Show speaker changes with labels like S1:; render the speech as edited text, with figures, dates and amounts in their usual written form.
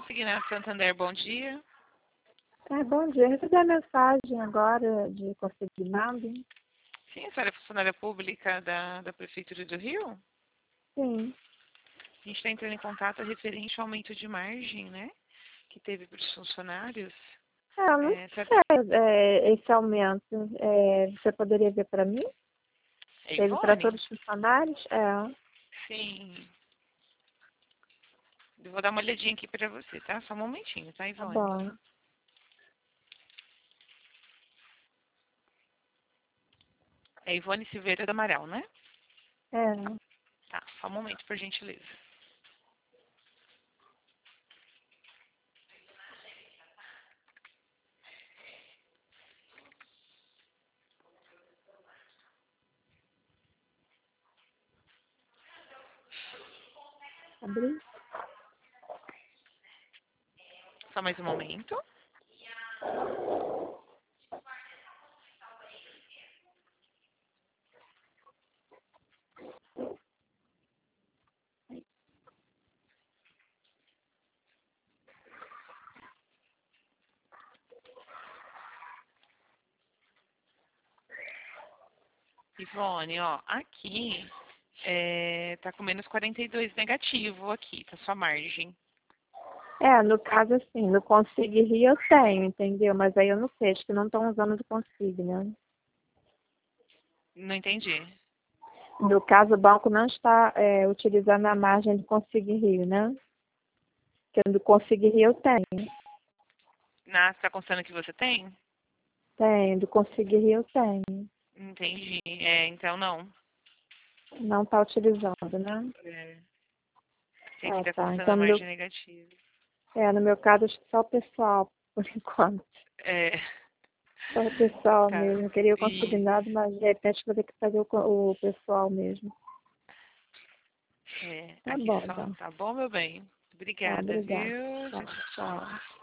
S1: Consignado Santander, bom dia.
S2: Bom dia. Eu recebi a mensagem agora de consignado.
S1: Sim, a senhora é funcionária pública da Prefeitura do Rio?
S2: Sim.
S1: A gente está entrando em contato referente ao aumento de margem, né? Que teve para os funcionários.
S2: Eu não sei esse aumento. Você poderia ver para mim?
S1: É
S2: Teve para
S1: Ivone?
S2: todos os funcionários?
S1: Sim. Eu vou dar uma olhadinha aqui para você, tá? Só um momentinho, tá,
S2: Tá
S1: Ivone?
S2: bom.
S1: É Ivone Silveira do Amaral, né?
S2: É.
S1: Tá, só um momento, por gentileza.
S2: Abri?
S1: Só mais um momento. Ivone, ó, aqui tá com menos 42 negativo aqui, tá sua margem.
S2: No caso, assim, no Consig Rio eu tenho, entendeu? Mas aí eu não sei, acho que não estão usando do Consig, né?
S1: Não entendi.
S2: No caso, o banco não está utilizando a margem do Consig Rio, né? Porque do Consig Rio eu tenho.
S1: Tá constando que você tem?
S2: Tenho, do Consig Rio eu tenho.
S1: Entendi. Então não.
S2: Não está utilizando, né?
S1: Tem que estar
S2: Tá.
S1: constando a
S2: Então,
S1: margem negativa.
S2: no meu caso, acho que só o pessoal, por enquanto.
S1: É,
S2: Só o pessoal
S1: tá.
S2: mesmo. Eu queria o
S1: E,
S2: consignado, mas de repente vou ter que fazer o pessoal mesmo. Tá
S1: aqui
S2: bom,
S1: só,
S2: então.
S1: tá bom, meu bem?
S2: Tá,
S1: Obrigada,
S2: obrigada.
S1: viu?
S2: Tá, tchau.